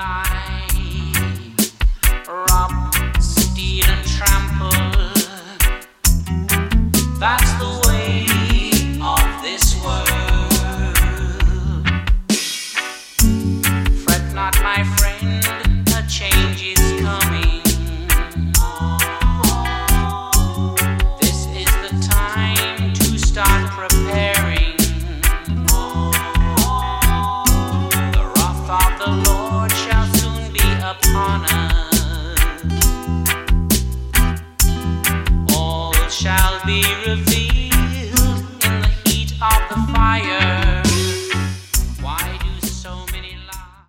life, rob, steal, and trample. That's the way of this world. Fret not, my friend, a change is coming. This is the time to start preparing. The wrath of the Lord shall soon be upon us. All shall be revealed.